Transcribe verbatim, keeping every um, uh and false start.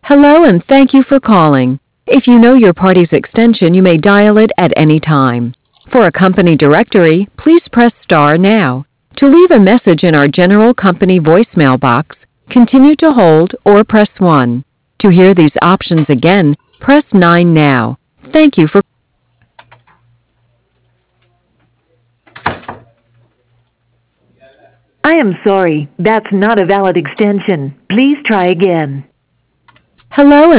Hello and thank you for calling. If you know your party's extension, you may dial it at any time. For a company directory, please press star now. To leave a message in our general company voicemail box, continue to hold or press one. To hear these options again, press nine now. Thank you for I am sorry, that's not a valid extension. Please try again. Hello and